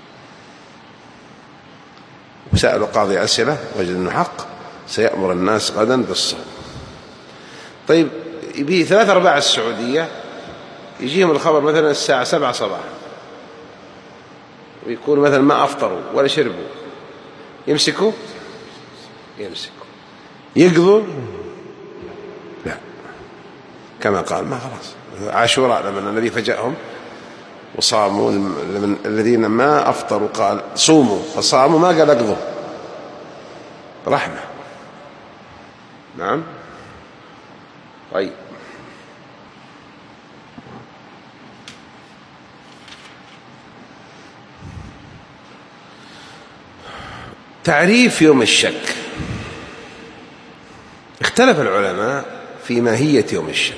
Speaker 1: وسألوا قاضي أسئلة وجد أنه حق، سيأمر الناس غدا بالصوم. طيب يبي 3/4 السعودية يجيهم الخبر مثلا الساعة 7 صباحا، ويكون مثلا ما أفطروا ولا شربوا، يمسكوا يقضوا؟ لا، كما قال ما خلاص. عاشوراء لما النبي فجأهم وصاموا، الذين ما أفطروا قال صوموا، فصاموا، ما قال اقضوا، رحمة. نعم. طيب تعريف يوم الشك. اختلف العلماء في ماهية يوم الشك،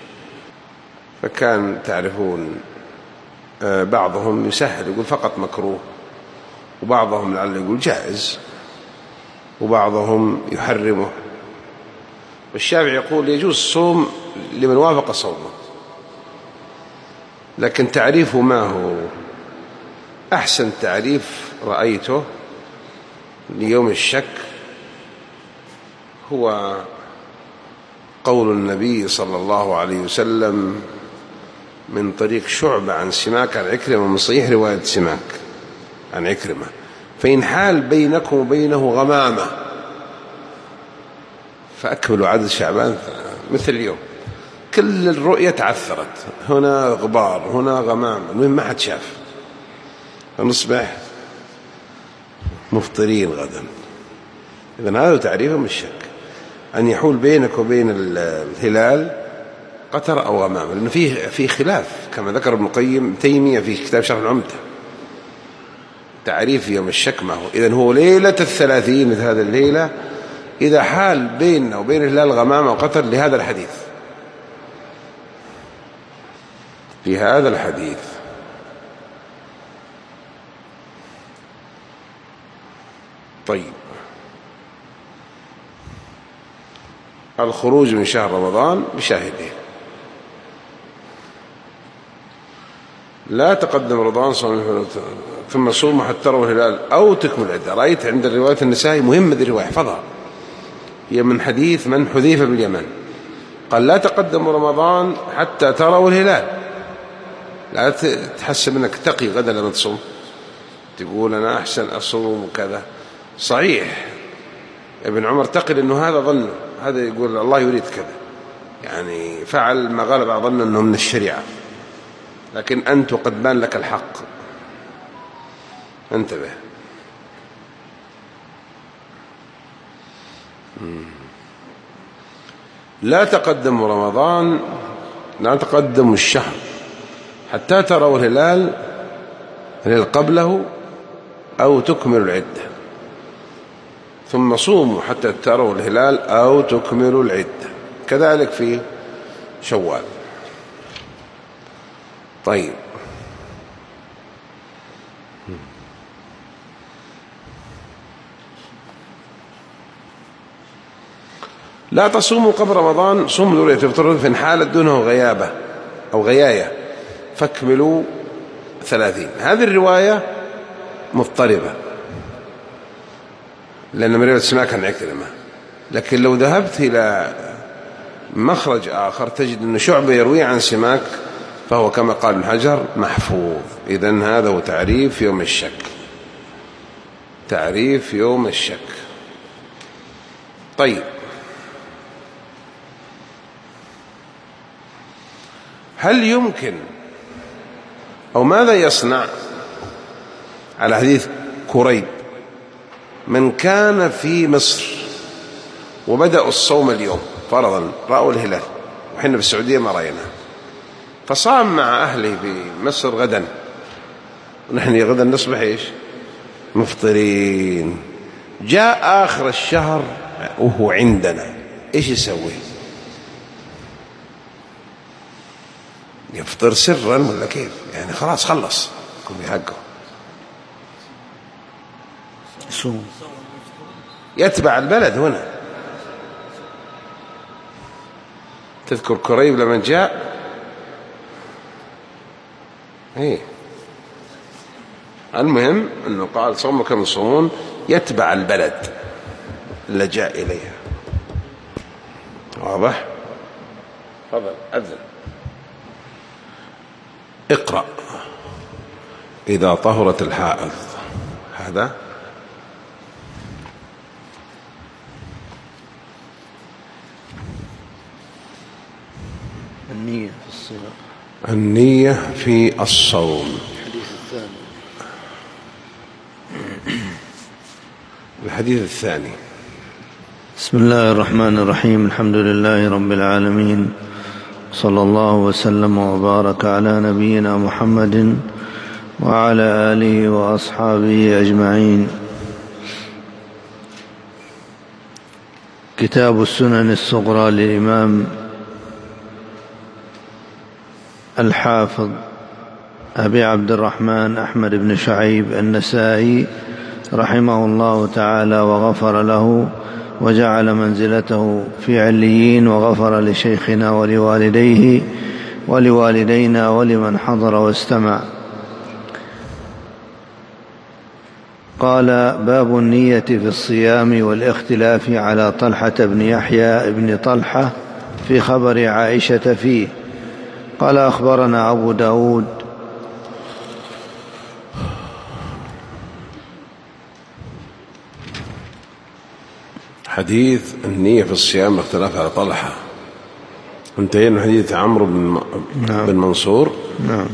Speaker 1: فكان تعرفون بعضهم يسهل يقول فقط مكروه، وبعضهم لعله يقول جائز، وبعضهم يحرمه. والشافعي يقول يجوز الصوم لمن وافق صومه. لكن تعريفه ما هو؟ أحسن تعريف رأيته ليوم الشك هو قول النبي صلى الله عليه وسلم من طريق شعبة عن سماك عن عكرمة، من صحيح رواية سماك عن عكرمة: فإن حال بينكم وبينه غمامة فأكملوا عدد شعبان مثل اليوم. كل الرؤية تعثرت، هنا غبار هنا غمامة، المهم ما حد شاف، فنصبح مفطرين غدا. إذن هذا تعريفه من الشك، أن يحول بينك وبين الهلال قطر أو غمامة، لأنه فيه خلاف كما ذكر ابن القيم تيمية في كتاب شرح العمدة. تعريف يوم الشك ما هو؟ إذن هو ليلة 30 مثل هذه الليلة إذا حال بيننا وبين الهلال غمامة وقطر، لهذا الحديث، في هذا الحديث. طيب الخروج من شهر رمضان بشاهدين: لا تقدم رمضان صوم ثم صوم حتى تروا الهلال أو تكمل العدة. رأيت عند رواية النسائي مهمة، ذي الرواية احفظها، هي من حديث من حذيفة بن اليمان، قال لا تقدم رمضان حتى تروا الهلال. لا تحسب أنك تقي غدا لما تصوم، تقول أنا أحسن أصوم وكذا. صحيح ابن عمر تقل أنه هذا ظنه، هذا يقول الله يريد كذا، يعني فعل ما غلب على ظنه أنه من الشريعة، لكن أنت قد بان لك الحق، انتبه. لا تقدم رمضان، لا تقدم الشهر حتى تروا الهلال قبله أو تكملوا العدة، ثم صوموا حتى تروا الهلال أو تكملوا العدة، كذلك في شوال. طيب لا تصوموا قبل رمضان، صوموا ذرية تفطرون فإن حالت دونه غيابة أو غياية فاكملوا 30. هذه الرواية مضطربة لأن من رواية سماك عن عكرمة، لكن لو ذهبت إلى مخرج آخر تجد أن شعبة يروي عن سماك، فهو كما قال ابن حجر محفوظ. إذن هذا هو تعريف يوم الشك، تعريف يوم الشك. طيب هل يمكن أو ماذا يصنع على حديث كريب من كان في مصر وبدأوا الصوم اليوم فرضا، رأوا الهلال وحنا في السعودية ما رأينا، فصام مع أهله في مصر غدا، ونحن غدا نصبح إيش؟ مفطرين. جاء آخر الشهر وهو عندنا، إيش يسوي؟ يفطر سرا ولا كيف؟ يعني خلاص خلص يكون بحقه، يتبع البلد. هنا تذكر كريب لما جاء، المهم أنه قال صومكم يصومون، يتبع البلد اللي جاء إليها. واضح؟ تفضل أذن. اقرأ إذا طهرت الحائض. هذا
Speaker 2: النية في الصلاة،
Speaker 1: النية في الصوم. الحديث الثاني.
Speaker 2: بسم الله الرحمن الرحيم. الحمد لله رب العالمين، صلى الله وسلم وبارك على نبينا محمد وعلى آله وأصحابه أجمعين. كتاب السنن الصغرى للإمام الحافظ أبي عبد الرحمن أحمد بن شعيب النسائي رحمه الله تعالى وغفر له وجعل منزلته في عليين، وغفر لشيخنا ولوالديه ولوالدينا ولمن حضر واستمع. قال: باب النية في الصيام والاختلاف على طلحة بن يحيى بن طلحة في خبر عائشة فيه. قال: أخبرنا أبو داود
Speaker 1: حديث النية في الصيام اختلاف على طلحة. انتهينا من حديث عمرو بن منصور.
Speaker 2: نعم.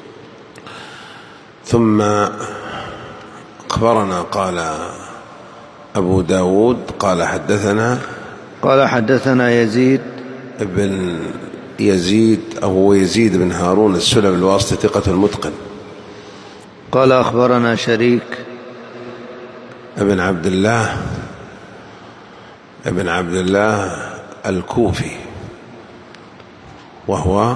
Speaker 1: ثم أخبرنا قال أبو داود قال حدثنا يزيد أو يزيد بن هارون السلمي الواسطي ثقة المتقن.
Speaker 2: قال: أخبرنا شريك
Speaker 1: ابن عبد الله الكوفي، وهو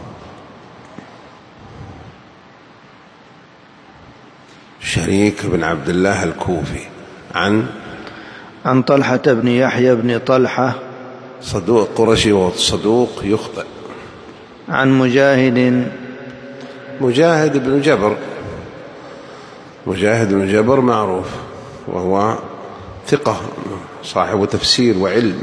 Speaker 1: شريك بن عبد الله الكوفي عن
Speaker 2: طلحة بن يحيى بن طلحة
Speaker 1: صدوق قرشي وصدوق يخطئ.
Speaker 2: عن
Speaker 1: مجاهد بن جبر معروف، وهو ثقة صاحب تفسير وعلم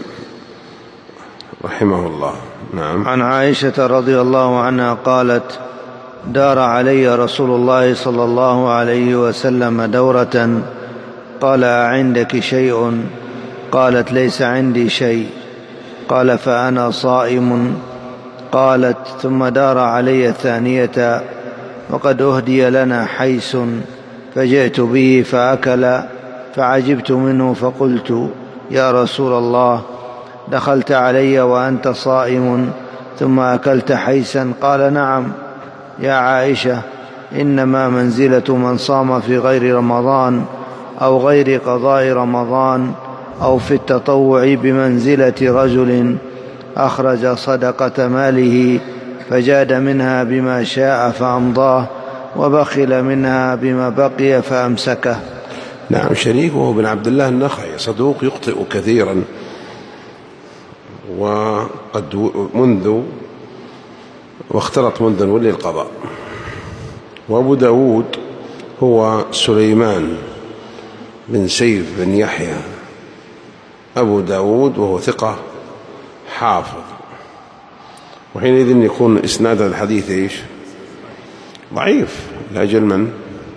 Speaker 1: رحمه الله. نعم.
Speaker 2: عن عائشة رضي الله عنها قالت: دار علي رسول الله صلى الله عليه وسلم دورة، قال: أعندك شيء؟ قالت: ليس عندي شيء. قال: فأنا صائم. قالت: ثم دار علي الثانية وقد أهدي لنا حيس، فجئت به فأكل، فعجبت منه فقلت: يا رسول الله، دخلت علي وأنت صائم ثم أكلت حيسا؟ قال: نعم يا عائشة، إنما منزلة من صام في غير رمضان أو غير قضاء رمضان أو في التطوع بمنزلة رجل أخرج صدقة ماله فجاد منها بما شاء فأمضاه، وبخل منها بما بقي فأمسكه.
Speaker 1: نعم. شريكه بن عبد الله النخعي صدوق يخطئ كثيرا، واختلط منذ ولي القضاء. وأبو داود هو سليمان بن سيف بن يحيى أبو داود، وهو ثقة حافظ، وحينئذ يكون إسناد الحديث إيش؟ ضعيف لأجل من؟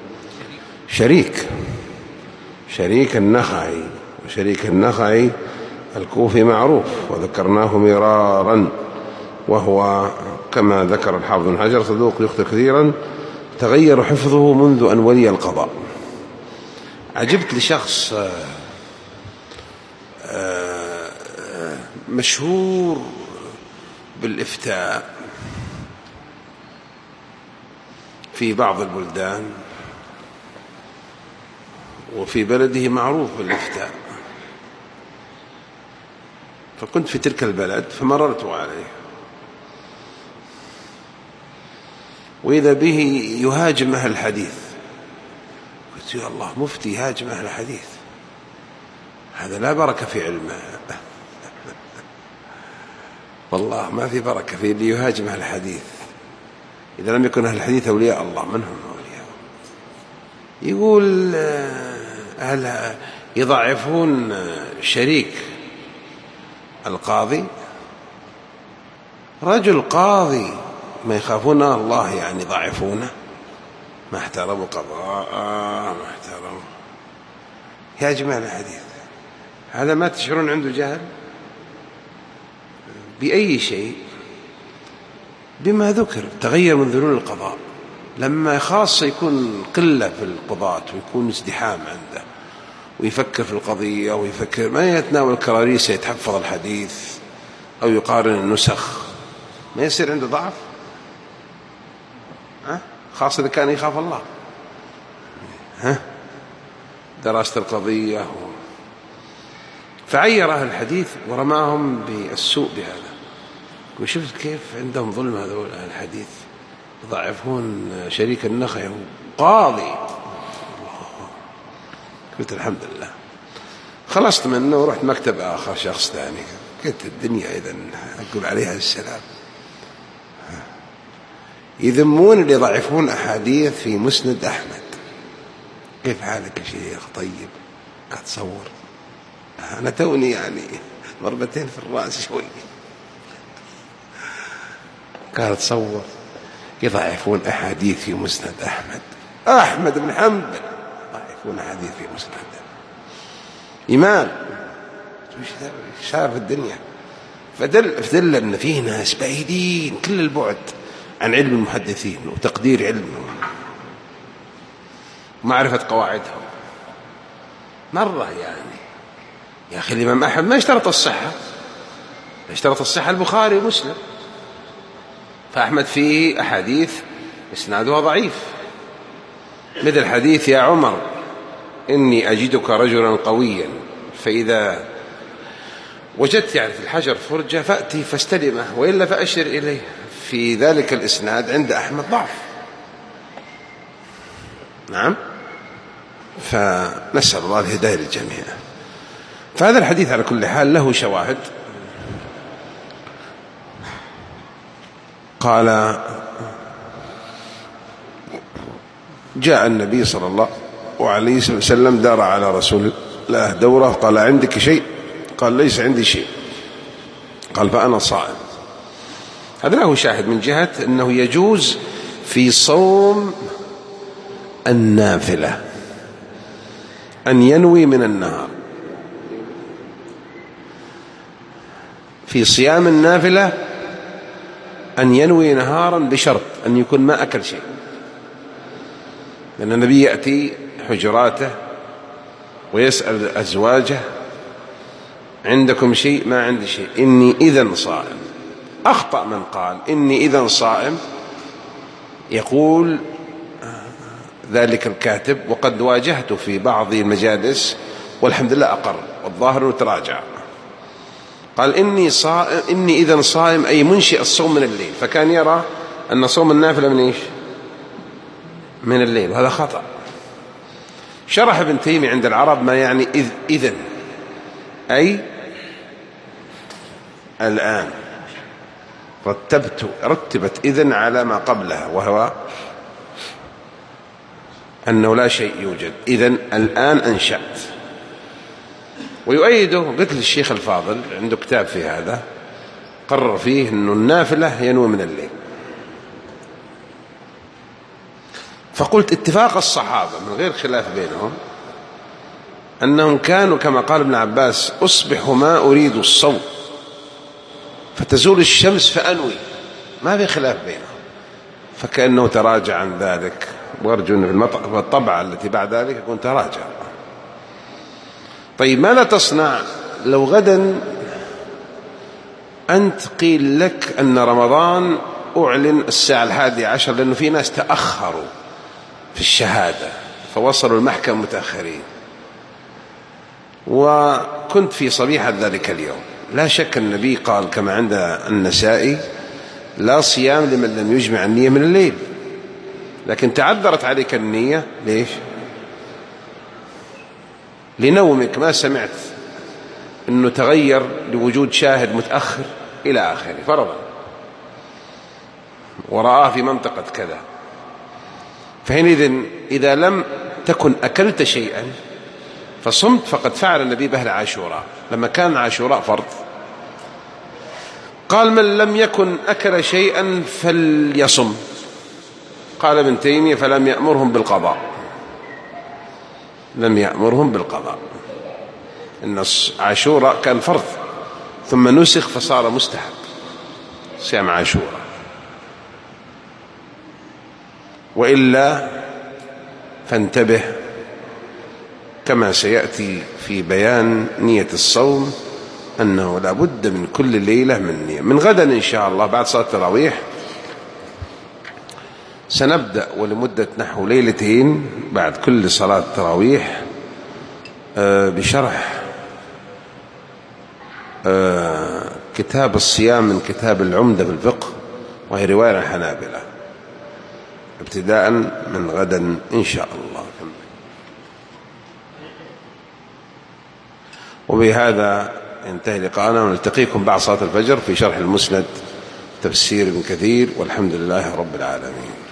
Speaker 1: شريك النخعي. وشريك النخعي الكوفي معروف وذكرناه مرارا، وهو كما ذكر الحافظ بن حجر صدوق يخطئ كثيرا، تغير حفظه منذ أن ولي القضاء. عجبت لشخص مشهور بالإفتاء في بعض البلدان، وفي بلده معروف بالإفتاء، فكنت في تلك البلد فمررت عليه، وإذا به يهاجم أهل الحديث. قلت يا الله، مفتي يهاجم أهل الحديث، هذا لا بركة في علمه. والله ما في بركة في اللي يهاجم أهل الحديث. إذا لم يكن أهل الحديث أولياء الله، من هم أولياء؟ يقول أهل يضعفون شريك القاضي، رجل قاضي ما يخافون الله، يعني يضعفونه، ما احترموا قضاء، ما احترموا. يا جماعة الحديث، هذا ما تشعرون عنده جهل بأي شيء؟ بما ذكر تغير من ذلول القضاء، لما خاصة يكون قلة في القضاة ويكون ازدحام عنده ويفكر في القضية ويفكر، ما يتناول الكراريس يتحفظ الحديث أو يقارن النسخ، ما يصير عنده ضعف، خاصة إذا كان يخاف الله. دراسة القضية فعير أهل الحديث ورماهم بالسوء بهذا. وشفت كيف عندهم ظلم هذول أهل الحديث، يضعفون شريك النخعي قاضي. قلت الحمد لله، خلصت منه ورحت مكتب آخر، شخص ثاني. قلت الدنيا إذن أقول عليها السلام. يذمون اللي يضعفون أحاديث في مسند أحمد. كيف حالك يا شيخ؟ طيب. أتصور أنا توني يعني ضربتين في الرأس شوي. قال تصور يضعفون أحاديث في مسند أحمد بن حنبل، يضعفون أحاديث في مسند إمام. شاف الدنيا، فدل أن فيه ناس بعيدين كل البعد عن علم المحدثين وتقدير علمهم ومعرفة قواعدهم. مرة يعني يا أخي الإمام أحمد ما اشترط الصحة، اشترط الصحة البخاري ومسلم، فأحمد فيه أحاديث إسنادها ضعيف، مثل حديث يا عمر إني أجدك رجلا قويا، فإذا وجدت يعني في الحجر فرجة فأتي فاستلمه، وإلا فأشر إليه. في ذلك الإسناد عند أحمد ضعف. نعم، فنسأل الله الهداية للجميع. فهذا الحديث على كل حال له شواهد. قال جاء النبي صلى الله عليه وسلم دار على رسول الله دورة، قال عندك شيء؟ قال ليس عندي شيء. قال فأنا صائم. هذا له شاهد من جهة أنه يجوز في صوم النافلة أن ينوي من النهار، في صيام النافلة أن ينوي نهارا بشرط أن يكون ما أكل شيء، لأن النبي يأتي حجراته ويسأل أزواجه عندكم شيء؟ ما عندي شيء، إني إذن صائم. أخطأ من قال إني إذن صائم، يقول ذلك الكاتب، وقد واجهته في بعض المجالس والحمد لله أقر، والظاهر أنه تراجع. قال إني صائم، إني إذن صائم أي منشئ الصوم من الليل، فكان يرى أن صوم النافلة من إيش؟ من الليل، وهذا خطأ. شرح ابن تيمية عند العرب ما يعني إذن، أي الآن. رتبت إذن على ما قبلها، وهو أنه لا شيء يوجد، إذن الآن أنشأت. ويؤيده، قلت للشيخ الفاضل عنده كتاب في هذا قرر فيه أنه النافلة ينوي من الليل. فقلت اتفاق الصحابة من غير خلاف بينهم أنهم كانوا كما قال ابن عباس أصبح ما أريد الصوم فتزول الشمس فأنوي، ما في خلاف بينهم. فكأنه تراجع عن ذلك، وأرجو أن في الطبعة التي بعد ذلك يكون تراجع. طيب ماذا تصنع لو غدا أنت قيل لك أن رمضان أعلن الساعة 11، لأنه في ناس تأخروا في الشهادة فوصلوا المحكمة متأخرين، وكنت في صبيحة ذلك اليوم؟ لا شك النبي قال كما عند النسائي: لا صيام لمن لم يجمع النية من الليل. لكن تعذرت عليك النية، ليش؟ لنومك، ما سمعت أنه تغير لوجود شاهد متأخر إلى آخره فرضا، ورآه في منطقة كذا. فحينئذ إذا لم تكن أكلت شيئا فصمت، فقد فعل النبي بأهل عاشوراء لما كان عاشوراء فرض، قال: من لم يكن أكل شيئا فليصم. قال ابن تيمية: فلم يأمرهم بالقضاء، لم يأمرهم بالقضاء، إن عاشوراء كان فرض ثم نسخ فصار مستحب صيام عاشوراء. وإلا فانتبه، كما سيأتي في بيان نية الصوم أنه لا بد من كل ليلة من نية. من غدا إن شاء الله بعد صلاة التراويح سنبدأ ولمدة نحو ليلتين بعد كل صلاة تراويح بشرح كتاب الصيام من كتاب العمدة في الفقه، وهي رواية الحنابلة، ابتداء من غدا إن شاء الله. وبهذا ينتهي لقاءنا، ونلتقيكم بعد صلاة الفجر في شرح المسند تفسير ابن كثير، والحمد لله رب العالمين.